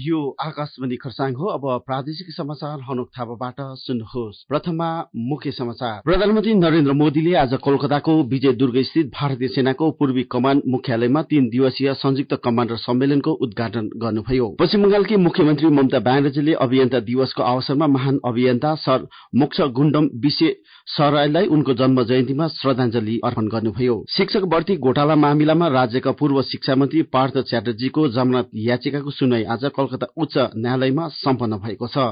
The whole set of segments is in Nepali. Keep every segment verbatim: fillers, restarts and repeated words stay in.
यो आकाशवाणी खरसाङ हो। अब प्रादेशिक समाचार हनुक थापाबाट सुन्नुहोस्। प्रथममा मुख्य समाचार। प्रधानमन्त्री नरेन्द्र मोदीले आज कोलकाताको विजय दुर्ग स्थित भारतीय सेनाको पूर्वी कमान मुख्यालयमा तीन दिवसीय संयुक्त कमाण्डर सम्मेलनको उद्घाटन गर्नुभयो। पश्चिम बंगालकी मुख्यमन्त्री ममता ब्यानर्जीले अभियन्ता दिवसको अवसरमा महान अभियन्ता सर मोक्षगुण्डम विश्वेश्वरैयालाई उनको जन्म जयन्तीमा श्रद्धाञ्जली अर्पण गर्नुभयो। शिक्षक भर्ती घोटाला मामिलामा राज्यका पूर्व शिक्षा मन्त्री पार्थ च्याटर्जीको जमानत याचिकाको सुनवाई आज कलकत्ता उच्च न्यायालयमा सम्पन्न भएको छ।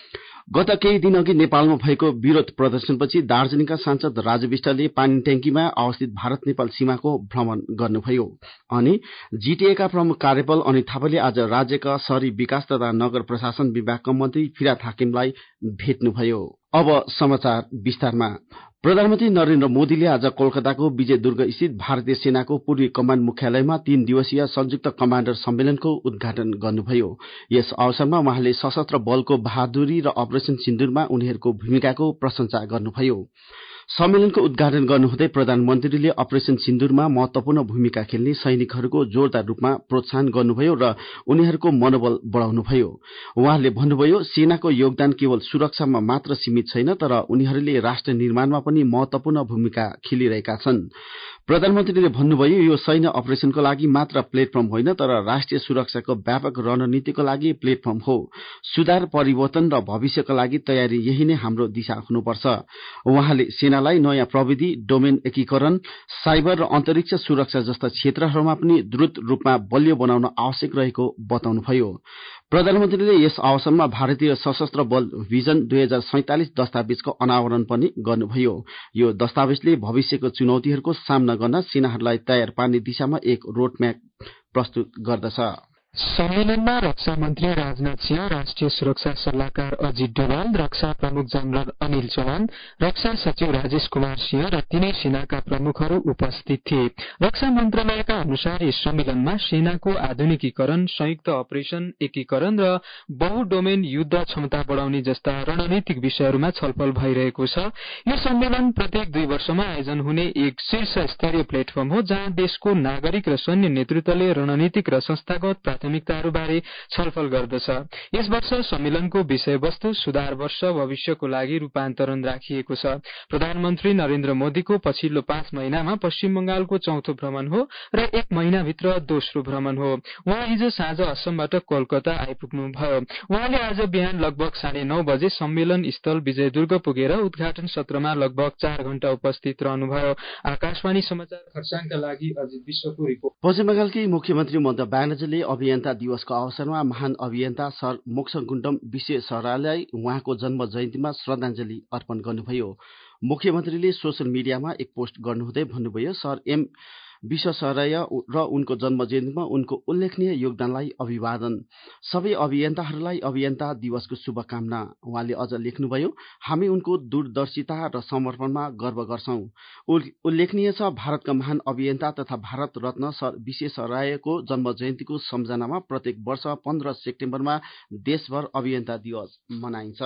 गत केही दिन अघि नेपालमा भएको विरोध प्रदर्शनपछि दार्जीलिङका सांसद राजु विष्टले पानी ट्याङ्कीमा अवस्थित भारत नेपाल सीमाको भ्रमण गर्नुभयो अनि जीटीएका प्रमुख कार्यपाल अनित थापाले आज राज्यका शहरी विकास तथा नगर प्रशासन विभागका मन्त्री फिराद हाकिमलाई भेट्नुभयो। अब समाचार विस्तारमा। प्रधानमन्त्री नरेन्द्र मोदीले आज कोलकाताको विजय दुर्ग स्थित भारतीय सेनाको पूर्वी कमान मुख्यालयमा तीन दिवसीय संयुक्त कमाण्डर सम्मेलनको उद्घाटन गर्नुभयो। यस अवसरमा उहाँले सशस्त्र बलको बहादुरी र अपरेशन सिन्दुरमा उनीहरूको भूमिकाको प्रशंसा गर्नुभयो। सम्मेलनको उद्घाटन गर्नुहुँदै प्रधानमन्त्रीले अपरेशन सिन्दुरमा महत्वपूर्ण भूमिका खेल्ने सैनिकहरूको जोरदार रूपमा प्रोत्साहन गर्नुभयो र उनीहरूको मनोबल बढ़ाउनुभयो। उहाँले भन्नुभयो, सेनाको योगदान केवल सुरक्षामा मात्र सीमित छैन, तर उनीहरूले राष्ट्र निर्माणमा पनि महत्वपूर्ण भूमिका खेलिरहेका छन्। प्रधानमन्त्रीले भन्नुभयो, यो सैन्य अपरेशनको लागि मात्र प्लेटफर्म होइन, तर राष्ट्रिय सुरक्षाको व्यापक रणनीतिको लागि प्लेटफर्म हो। सुधार, परिवर्तन र भविष्यका लागि तयारी यही नै हाम्रो दिशा हुनुपर्छ। उहाँले सेनालाई नयाँ प्रविधि, डोमेन एकीकरण, साइबर र अन्तरिक्ष सुरक्षा जस्ता क्षेत्रहरूमा पनि द्रुत रूपमा बलियो बनाउन आवश्यक रहेको बताउनुभयो। प्रधानमन्त्रीले यस अवसरमा भारतीय सशस्त्र बल भिजन दुई हजार सैंतालिस दस्तावेजको अनावरण पनि गर्नुभयो। यो दस्तावेजले भविष्यको चुनौतीहरूको सामना गर्न सेनाहरूलाई तयार पार्ने दिशामा एक रोडम्याप प्रस्तुत गर्दछ। सम्मेलनमा रक्षा मन्त्री राजनाथ सिंह, राष्ट्रिय सुरक्षा सल्लाहकार अजित डोभाल, रक्षा प्रमुख जनरल अनिल चौहान, रक्षा सचिव राजेश कुमार सिंह र तीनै सेनाका प्रमुखहरू उपस्थित थिए। रक्षा मन्त्रालयका अनुसार यस सम्मेलनमा सेनाको आधुनिकीकरण, संयुक्त अपरेशन एकीकरण र बहुडोमेन युद्ध क्षमता बढ़ाउने जस्ता रणनीतिक विषयहरूमा छलफल भइरहेको छ। यो सम्मेलन प्रत्येक दुई वर्षमा आयोजन हुने एक शीर्ष स्तरीय प्लेटफर्म हो, जहाँ देशको नागरिक र सैन्य नेतृत्वले रणनीतिक र संस्थागत प्राथमिकताहरूबारे छलफल गर्दछ। यस वर्ष सम्मेलनको विषयवस्तु सुधार वर्ष भविष्यको लागि रूपान्तरण राखिएको छ। प्रधानमन्त्री नरेन्द्र मोदीको पछिल्लो पाँच महिनामा पश्चिम बंगालको चौथो भ्रमण हो र एक महिनाभित्र दोस्रो भ्रमण हो। उहाँ हिजो साँझ असमबाट कोलकाता आइपुग्नुभयो। उहाँले आज बिहान लगभग साढे नौ बजे सम्मेलन स्थल विजय दुर्ग पुगेर उद्घाटन सत्रमा लगभग चार घण्टा उपस्थित रहनुभयो। आकाशवाणी समाचार खरसाङका लागि अजित विश्वको रिपोर्ट। पश्चिम बंगालकी मुख्यमन्त्री ममता ब्यानर्जीले अभियन्ता दिवसको अवसरमा महान अभियन्ता सर मोक्षगुण्डम विश्वेश्वरैयालाई उहाँको जन्म जयन्तीमा श्रद्धाञ्जली अर्पण गर्नुभयो। मुख्यमन्त्रीले सोशल मिडियामा एक पोस्ट गर्नुहुँदै भन्नुभयो, सर एम विश्वेश्वरैया र उनको जन्म जयन्तीमा उनको उल्लेखनीय योगदानलाई अभिवादन। सबै अभियन्ताहरूलाई अभियन्ता दिवसको शुभकामना। उहाँले अझ लेख्नुभयो, हामी उनको दूरदर्शिता र समर्पणमा गर्व गर्छौं। उल्लेखनीय छ, भारतका महान अभियन्ता तथा भारत रत्न सर विश्वेश्वरैयाको जन्म जयन्तीको सम्झनामा प्रत्येक वर्ष पन्ध्र सेप्टेम्बरमा देशभर अभियन्ता दिवस मनाइन्छ।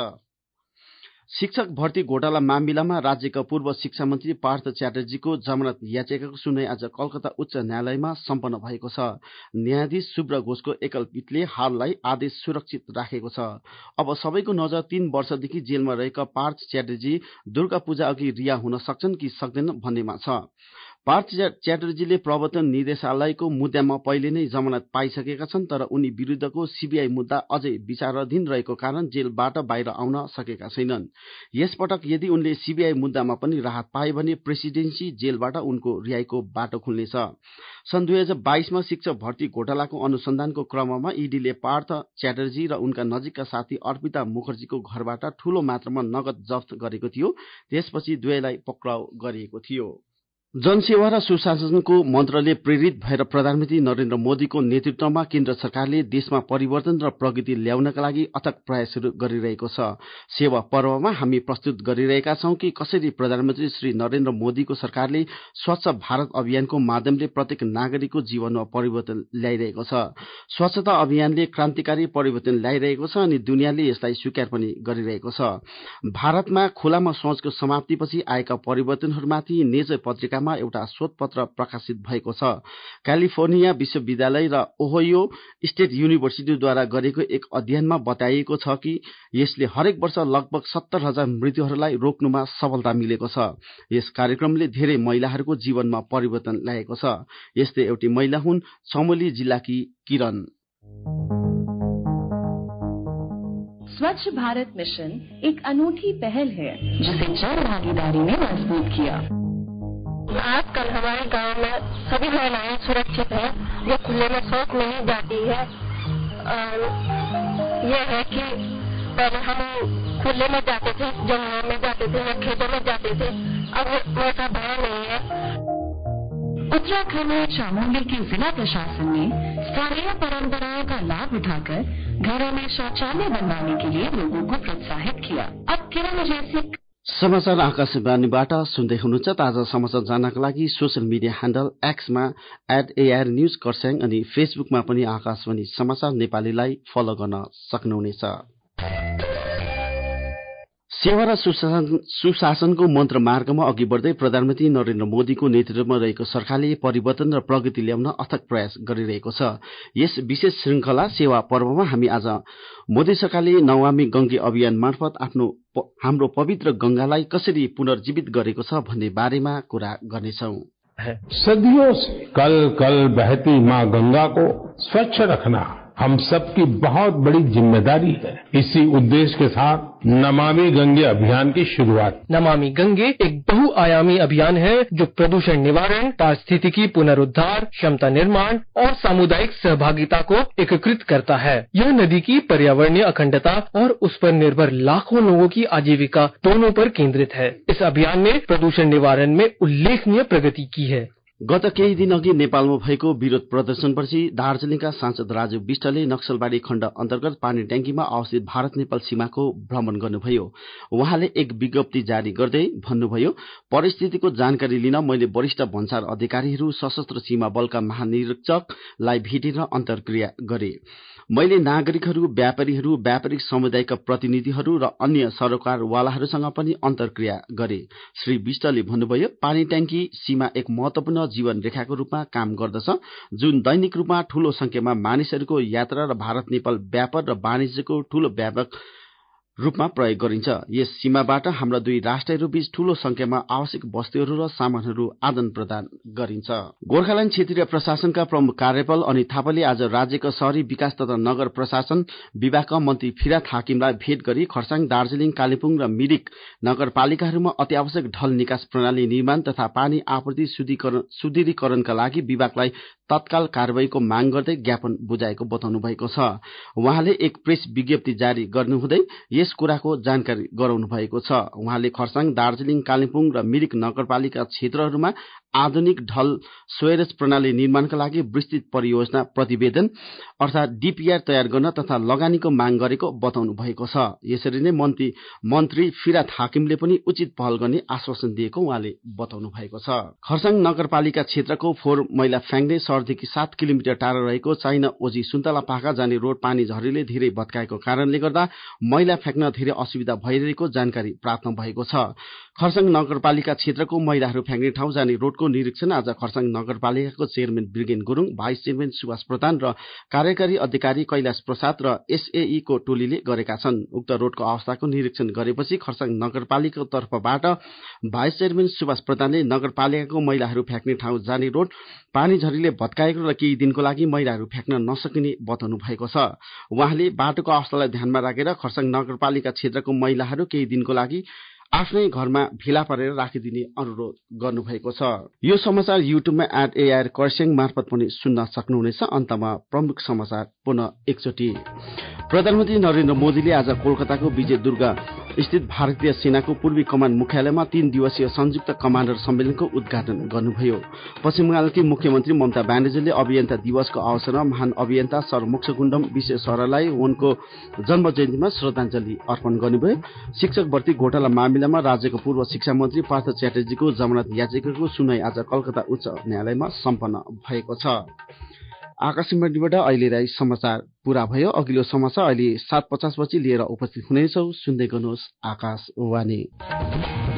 शिक्षक भर्ती घोटाला मामिलामा राज्यका पूर्व शिक्षा मन्त्री पार्थ च्याटर्जीको जमानत याचिकाको सुनवाई आज कलकत्ता उच्च न्यायालयमा सम्पन्न भएको छ। न्यायाधीश सुब्र घोषको एकल पीठले हाललाई आदेश सुरक्षित राखेको छ। अब सबैको नजर तीन वर्षदेखि जेलमा रहेका पार्थ च्याटर्जी दुर्गा पूजा अघि रिहा हुन सक्छन् कि सक्दैनन् भन्नेमा छ। पार्थ च्याटर्जीले प्रवर्तन निर्देशालयको मुद्दामा पहिले नै जमानत पाइसकेका छन्, तर उनी विरूद्धको सीबीआई मुद्दा अझै विचाराधीन रहेको कारण जेलबाट बाहिर आउन सकेका छैनन्। यसपटक यदि उनले सीबीआई मुद्दामा पनि राहत पाए भने प्रेसिडेन्सी जेलबाट उनको रिहाईको बाटो खुल्नेछ। सन् दुई हजार बाइसमा शिक्षक भर्ती घोटालाको अनुसन्धानको क्रममा ईडीले पार्थ च्याटर्जी र उनका नजिकका साथी अर्पिता मुखर्जीको घरबाट ठूलो मात्रामा नगद जफ्त गरेको थियो। त्यसपछि दुवैलाई पक्राउ गरिएको थियो। जनसेवा र सुशासनको मन्त्रले प्रेरित भएर प्रधानमन्त्री नरेन्द्र मोदीको नेतृत्वमा केन्द्र सरकारले देशमा परिवर्तन र प्रगति ल्याउनका लागि अथक प्रयासहरू गरिरहेको छ। सेवा पर्वमा हामी प्रस्तुत गरिरहेका छौं कि कसरी प्रधानमन्त्री श्री नरेन्द्र मोदीको सरकारले स्वच्छ भारत अभियानको माध्यमले प्रत्येक नागरिकको जीवनमा परिवर्तन ल्याइरहेको छ। स्वच्छता अभियानले क्रान्तिकारी परिवर्तन ल्याइरहेको छ अनि दुनियाँले यसलाई स्वीकार पनि गरिरहेको छ। भारतमा खुलामा शौचको समाप्तिपछि आएका परिवर्तनहरूमाथि नेचर पत्रिका पत्रिकामा एउटा शोधपत्र प्रकाशित भएको छ। क्यालिफोर्निया विश्वविद्यालय र ओहायो स्टेट युनिभर्सिटीद्वारा गरेको एक अध्ययनमा बताइएको छ कि यसले हरेक वर्ष लगभग सत्तर हजार मृत्युहरूलाई रोक्नुमा सफलता मिलेको छ। यस कार्यक्रमले धेरै महिलाहरूको जीवनमा परिवर्तन ल्याएको छ। यस्तै एउटी महिला हुन् चमोली जिल्लाकी किरण। स्वच्छ भारत मिशन एक अनूठी पहल है जिसे जन भागीदारी ने मजबूत किया। आजकल हमारे गांव में सभी महिलाएं सुरक्षित हैं, वो खुले में शौच नहीं जाती है। ये है कि पहले हम खुले में जाते थे, जंगलों में जाते थे या खेतों में जाते थे, अब वैसा भय नहीं है। उत्तराखंड में चामोली के जिला प्रशासन ने स्थानीय परंपराओं का लाभ उठाकर घरों में शौचालय बनवाने के लिए लोगों को प्रोत्साहित किया। अब किरण जैसी समाचार आकाशवाणीबाट सुन्दै हुनुहुन्छ। ताजा समाचार जान्नका लागि सोशल मिडिया ह्यान्डल एक्समा एट एआर न्यूज खरसाङ अनि फेसबुकमा पनि आकाशवाणी समाचार नेपालीलाई फलो गर्न सक्नुहुनेछ। सेवा र सुशासनको मन्त्र मार्गमा अघि बढ्दै प्रधानमन्त्री नरेन्द्र मोदीको नेतृत्वमा रहेको सरकारले परिवर्तन र प्रगति ल्याउन अथक प्रयास गरिरहेको छ। यस विशेष श्रृंखला सेवा पर्वमा हामी आज मोदी सरकारले नमामि गंगे अभियान मार्फत आफ्नो हाम्रो पवित्र गंगालाई कसरी पुनर्जीवित गरेको छ भन्ने बारेमा कुरा गर्नेछौं। सदियों से कल कल बहती मां गंगा को स्वच्छ रखना हम सबकी बहुत बड़ी जिम्मेदारी है। इसी उद्देश्य के साथ नमामि गंगे अभियान की शुरुआत। नमामि गंगे एक बहुआयामी अभियान है जो प्रदूषण निवारण, पारिस्थितिकी पुनरुद्धार, क्षमता निर्माण और सामुदायिक सहभागिता को एकीकृत करता है। यह नदी की पर्यावरणीय अखंडता और उस पर निर्भर लाखों लोगों की आजीविका दोनों पर केंद्रित है। इस अभियान ने प्रदूषण निवारण में उल्लेखनीय प्रगति की है। गत केही दिन अघि नेपालमा भएको विरोध प्रदर्शनपछि दार्जीलिङका सांसद राजु विष्टले नक्सलबारी खण्ड अन्तर्गत पानी ट्याङ्कीमा अवस्थित भारत नेपाल सीमाको भ्रमण गर्नुभयो। उहाँले एक विज्ञप्ति जारी गर्दै भन्नुभयो, परिस्थितिको जानकारी लिन मैले वरिष्ठ भन्सार अधिकारीहरू, सशस्त्र सीमा बलका महानिरीक्षकलाई भेटेर अन्तर्क्रिया गरे। मैले नागरिकहरू, व्यापारीहरू, व्यापारिक समुदायका प्रतिनिधिहरू र अन्य सरोकारवालाहरूसँग पनि अन्तर्क्रिया गरे। श्री विष्टले भन्नुभयो, पानी ट्याङ्की सीमा एक महत्वपूर्ण जीवन रेखाको रूपमा काम गर्दछ, जुन दैनिक रूपमा ठूलो संख्यामा मानिसहरूको यात्रा र भारत नेपाल व्यापार र वाणिज्यको ठूलो व्यापक रूपमा प्रयोग गरिन्छ। यस सीमाबाट हाम्रा दुई राष्ट्रहरू बीच ठूलो संख्यामा आवश्यक वस्तुहरू र सामानहरू आदान प्रदान गरिन्छ। गोर्खाल्याण्ड क्षेत्रीय प्रशासनका प्रमुख कार्यपाल अनित थापाले आज राज्यका शहरी विकास तथा नगर प्रशासन विभागका मन्त्री फिराद हाकिमलाई भेट गरी खरसाङ, दार्जीलिङ, कालेबुङ र मिरिक नगरपालिकाहरूमा अत्यावश्यक ढल निकास प्रणाली निर्माण तथा पानी आपूर्ति सुदृढीकरणका लागि विभागलाई तत्काल कार्यवाहीको माग गर्दै ज्ञापन बुझाएको बताउनु भएको छ। उहाँले एक प्रेस विज्ञप्ति जारी गर्नुहुँदै यस कुराको जानकारी गराउनु भएको छ। उहाँले खरसाङ, दार्जीलिङ, कालेबुङ र मिरिक नगरपालिका क्षेत्रहरूमा आधुनिक ढल स्वेरेज प्रणाली निर्माणका लागि विस्तृत परियोजना प्रतिवेदन अर्थात डीपीआर तयार गर्न तथा लगानीको माग गरेको बताउनु भएको छ। यसरी नै मन्त्री मन्त्री फिराद हाकिमले पनि उचित पहल गर्ने आश्वासन दिएको उहाँले बताउनु भएको छ। खरसाङ नगरपालिका क्षेत्रको फोहोर मैला फ्याँक्ने शहरदेखि सात किलोमिटर टाढा रहेको चाइना ओजी सुन्तला पाखा जाने रोड पानी झरीले धेरै भत्काएको कारणले गर्दा मैला फ्याँक्न धेरै असुविधा भइरहेको जानकारी प्राप्त भएको छ। खरसाङ नगरपालिका क्षेत्रको मैलाहरू फ्याँक्ने ठाउँ जाने रोडको निरीक्षण आज खरसाङ नगरपालिकाको chairman Birgen Gurung, vice chairman Subhash Pradhan र कार्यकारी अधिकारी कैलाश प्रसाद र एसएई को टोलीले गरेका छन्। उक्त रोडको अवस्थाको निरीक्षण गरेपछि खरसाङ नगरपालिकाको तर्फबाट भाइस चेयरम्यान सुभाष प्रधानले नगरपालिकाको मैलाहरू फ्याँक्ने ठाउँ जाने रोड पानी झरीले भत्काएको र केही दिनको लागि मैलाहरू फ्याँक्न नसकिने बताउनु भएको छ। उहाँले बाटोको अवस्थालाई ध्यानमा राखेर खरसाङ नगरपालिका क्षेत्रको महिलाहरू केही दिनको लागि आफ्नै घरमा भेला पारेर राखिदिने अनुरोध गर्नुभएको छ। यो समाचार युट्युबमा एट एआर खरसाङ मार्फत पनि सुन्न सक्नुहुनेछ। अन्तमा प्रमुख समाचार पुनः एकचोटि। प्रधानमन्त्री नरेन्द्र मोदीले आज कोलकाताको विजय दुर्ग स्थित भारतीय सेनाको पूर्वी कमान मुख्यालयमा तीन दिवसीय संयुक्त कमान्डर सम्मेलनको उद्घाटन गर्नुभयो। पश्चिम बंगालकी मुख्यमन्त्री ममता ब्यानर्जीले अभियन्ता दिवसको अवसरमा महान अभियन्ता सर मोक्षगुण्डम विश्वेश्वरलाई उनको जन्म जयन्तीमा श्रद्धाञ्जली अर्पण गर्नुभयो। शिक्षक भर्ती घोटाला मामिलामा राज्यको पूर्व शिक्षा मन्त्री पार्थ च्याटर्जीको जमानत याचिकाको सुनवाई आज कलकत्ता उच्च न्यायालयमा सम्पन्न भएको छ। आकाशवाणीबाट अहिलेलाई समाचार पूरा भयो। अघिल्लो समाचार अहिले सात पचास बजी लिएर उपस्थित हुनेछौ। सुन्दै गर्नुहोस् आकाशवाणी।